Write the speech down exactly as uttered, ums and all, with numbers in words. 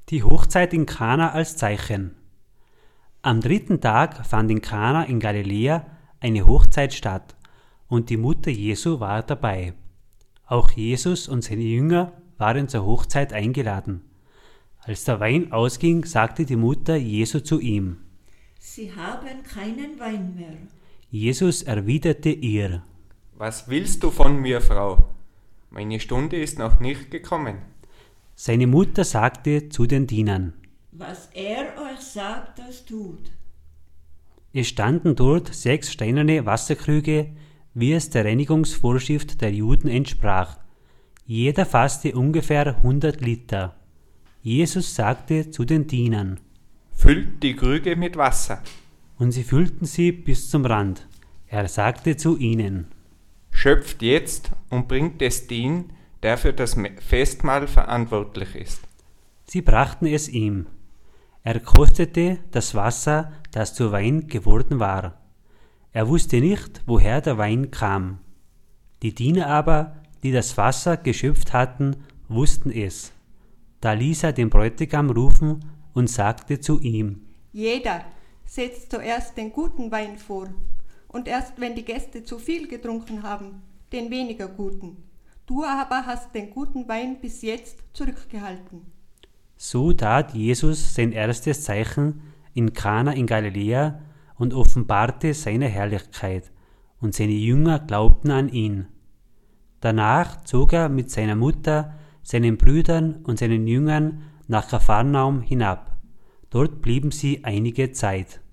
Die Hochzeit in Kana als Zeichen. Am dritten Tag fand in Kana in Galiläa eine Hochzeit statt, und die Mutter Jesu war dabei. Auch Jesus und seine Jünger waren zur Hochzeit eingeladen. Als der Wein ausging, sagte die Mutter Jesu zu ihm: Sie haben keinen Wein mehr. Jesus erwiderte ihr: Was willst du von mir, Frau? Meine Stunde ist noch nicht gekommen. Seine Mutter sagte zu den Dienern: Was er euch sagt, das tut. Es standen dort sechs steinerne Wasserkrüge, wie es der Reinigungsvorschrift der Juden entsprach. Jeder fasste ungefähr hundert Liter. Jesus sagte zu den Dienern: Füllt die Krüge mit Wasser. Und sie füllten sie bis zum Rand. Er sagte zu ihnen: Schöpft jetzt und bringt es den, der für das Festmahl verantwortlich ist. Sie brachten es ihm. Er kostete das Wasser, das zu Wein geworden war. Er wusste nicht, woher der Wein kam. Die Diener aber, die das Wasser geschöpft hatten, wussten es. Da ließ er den Bräutigam rufen und sagte zu ihm: Jeder setzt zuerst den guten Wein vor, und erst wenn die Gäste zu viel getrunken haben, den weniger guten. Du aber hast den guten Wein bis jetzt zurückgehalten. So tat Jesus sein erstes Zeichen in Kana in Galiläa und offenbarte seine Herrlichkeit, und seine Jünger glaubten an ihn. Danach zog er mit seiner Mutter, seinen Brüdern und seinen Jüngern nach Kapharnaum hinab. Dort blieben sie einige Zeit.